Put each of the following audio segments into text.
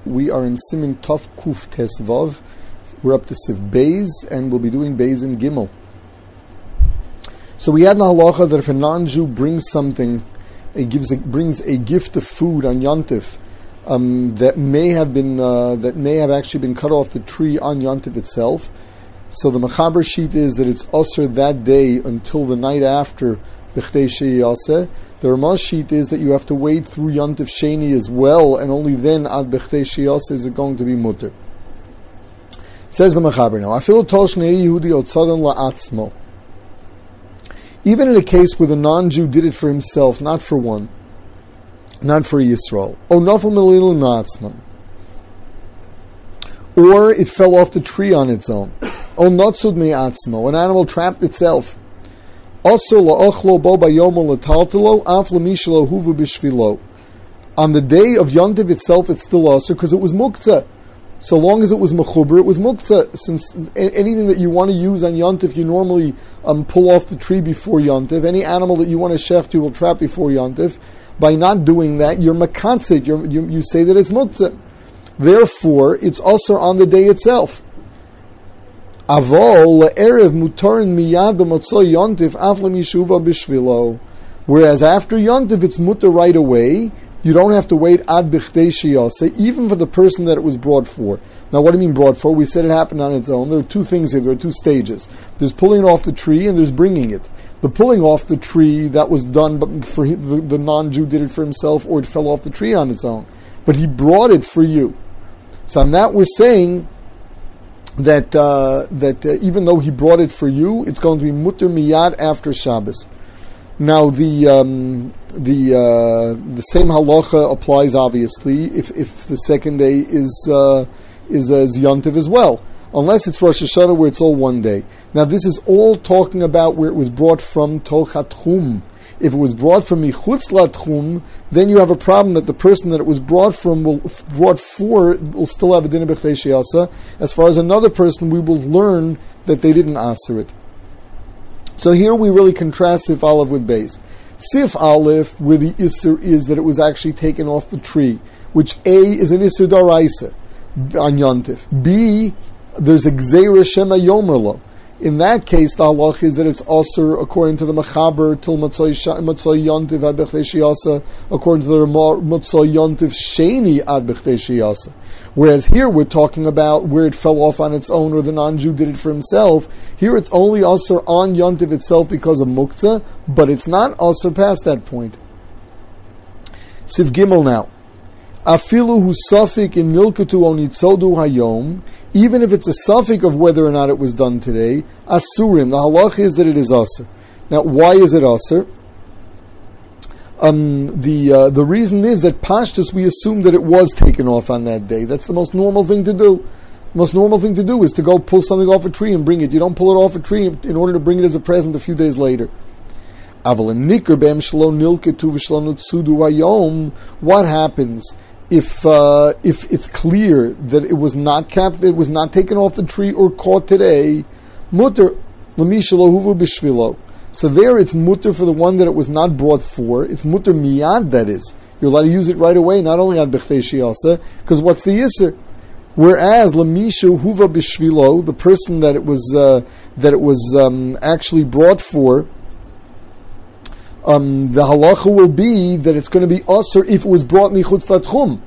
We are in Siman Tov Kuf Tesvav. We're up to Siv Beis, and we'll be doing Beis in Gimel. So we had in the halacha that if a non-Jew brings something, brings a gift of food on Yontif that may have actually been cut off the tree on Yontif itself. So the Mechaber sheet is that it's usher that day until the night after B'chdei Sheyaseh. The Ramaz sheet is that you have to wait through Yontif Sheni as well, and only then ad B'chdei Sheyaseh is it going to be mutter. Says the Mechaber now, Afil Tol Shnei Yehudi Otzadon La'atzmo. Even in a case where the non-Jew did it for himself, not for one, not for Yisrael, O Nafal Melil Na'atzman, or it fell off the tree on its own, O Notzud Me'atzmo, an animal trapped itself, Also la'ochlo bo bayomo l'taltalo af l'mishlo huvu b'shvilo. On the day of Yontiv itself, it's still also because it was muktzah. So long as it was mechuber, it was muktzah. Since anything that you want to use on Yontif, you normally pull off the tree before Yontif. Any animal that you want to shecht, you will trap before Yontif. By not doing that, you're makatzit. You say that it's muktzah. Therefore, it's also on the day itself. Avol le'erev mutarin miyad b'motzoi Yontif af l'mishuva b'shvilo. Whereas after Yontif, it's mutar right away. You don't have to wait ad b'chdei sheyaseh, even for the person that it was brought for. Now, what do you mean brought for? We said it happened on its own. There are two things here. There are two stages. There's pulling it off the tree and there's bringing it. The pulling off the tree, that was done, but for the non-Jew did it for himself, or it fell off the tree on its own. But he brought it for you. So on that we're saying that even though he brought it for you, it's going to be mutter miyad after Shabbos. Now the same halacha applies obviously if the second day is as Yontiv as well, unless it's Rosh Hashanah where it's all one day. Now this is all talking about where it was brought from Tochat Tchum. If it was brought from Michutz LaTchum, then you have a problem that the person that it was brought for will still have a din of B'chdei Sheyaseh. As far as another person, we will learn that they didn't answer it. So here we really contrast Sif Aleph with Beis. Sif Aleph, where the Isser is that it was actually taken off the tree, which A is an Isser Daraisa on Yontif. B, there's a Gzeira Shema Yomerlo. In that case, the halach is that it's also according to the Mechaber till Matzoi Yontif ad B'chdei Sheyaseh, according to the Matzoi Yontif Sheni ad B'chdei Sheyaseh. Whereas here we're talking about where it fell off on its own or the non-Jew did it for himself. Here it's only also on Yontif itself because of Muktzah, but it's not also past that point. Siv Gimel now. Afilu hu safik in milkatu onitzodu hayom. Even if it's a suffix of whether or not it was done today, asurim, the halach is that it is aser. Now, why is it aser? The reason is that pashtus, we assume that it was taken off on that day. That's the most normal thing to do. The most normal thing to do is to go pull something off a tree and bring it. You don't pull it off a tree in order to bring it as a present a few days later. What happens if it's clear that it was not taken off the tree or caught today? Mutter l'mishalohuvu b'shvilo. So there it's mutter for the one that it was not brought for. It's mutter miyad, that is. You're allowed to use it right away, not only ad b'chdei sheyaseh, because what's the yisr? Whereas l'mishu huva b'shvilo, the person that it was actually brought for, the halacha will be that it's going to be usher if it was brought michutz latchum.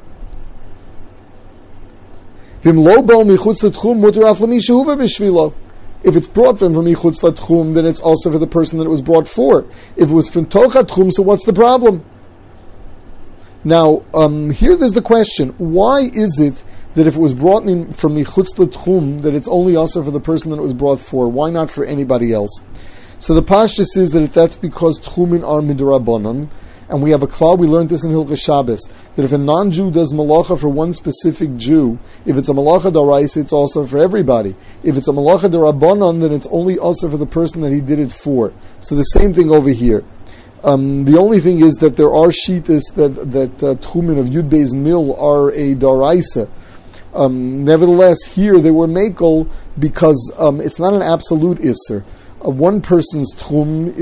V'im lo bo michutz latchum mutter af l'mishu huva b'shvilo. If it's brought from michutz latchum, then it's also for the person that it was brought for. If it was from tochat tchum, so what's the problem? Now, here there's the question: why is it that if it was brought from michutz latchum, that it's only also for the person that it was brought for? Why not for anybody else? So the pashtus says that that's because tchumin are midrabanan, and we have a klal. We learned this in Hilchos Shabbos, that if a non-Jew does malacha for one specific Jew, if it's a malacha daraisa, it's also for everybody. If it's a malacha darabanan, then it's only also for the person that he did it for. So the same thing over here. The only thing is that there are shitas that tchumin of Yud Beis Mil are a daraisa. Nevertheless, here they were makel because it's not an absolute isser. One person's tchum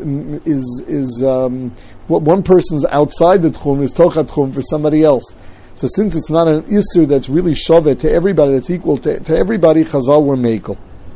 is one person's outside the tchum is tochat tchum for somebody else. So since it's not an Isser that's really Shavet to everybody, that's equal to everybody, Chazal were Mekel.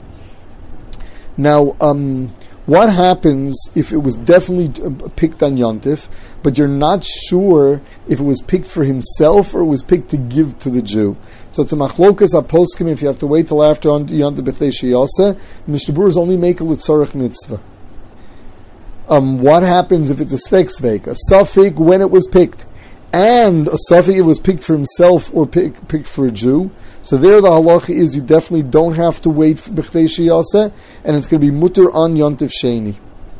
Now, what happens if it was definitely picked on Yontif, but you're not sure if it was picked for himself or it was picked to give to the Jew? So it's a machlokas aposkim if you have to wait till after Yontif b'chlei sheyaseh. The Mishnah Berurah is only make a l'tzorech mitzvah. What happens if it's a svek? A suffix when it was picked, and a suffix it was picked for himself or picked for a Jew. So there the halacha is you definitely don't have to wait for b'chlei sheyaseh, and it's going to be mutter on Yontif Sheni.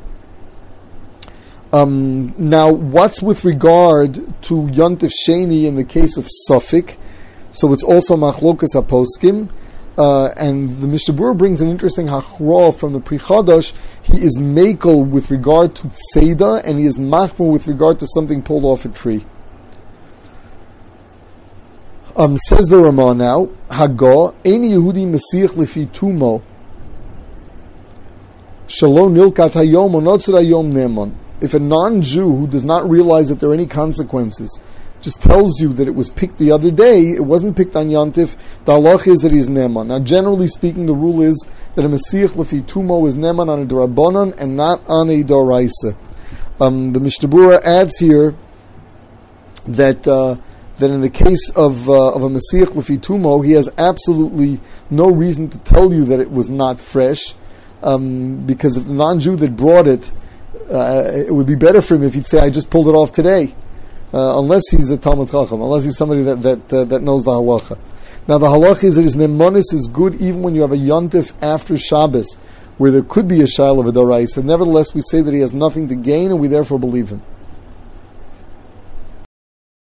Now, what's with regard to Yontif Sheni in the case of suffix? So it's also machlokas aposkim. And the Mishnah Berurah brings an interesting hachra from the Pri Chadash. He is mekel with regard to tzeda, and he is machmor with regard to something pulled off a tree. Says the Ramah now, Haggah, Eini Yehudi Mesiach Lefi Tumo, Shalom Nilkat Hayom Onotzur Hayom Neman. If a non-Jew who does not realize that there are any consequences just tells you that it was picked the other day, it wasn't picked on Yontif, the halach is that he's Neman. Now, generally speaking, the rule is that a Mesiach Lefi Tumo is Neman on a D'Rabbanan and not on a D'Oraisa. The Mishnah Berurah adds here that in the case of a Mesiach Lefi Tumo, he has absolutely no reason to tell you that it was not fresh, because if the non-Jew that brought it, it would be better for him if he'd say, I just pulled it off today. Unless he's a Talmud Chacham, unless he's somebody that knows the halacha. Now the halacha is that his nemonis is good even when you have a yontif after Shabbos, where there could be a shail of a doraisa. Nevertheless, we say that he has nothing to gain, and we therefore believe him.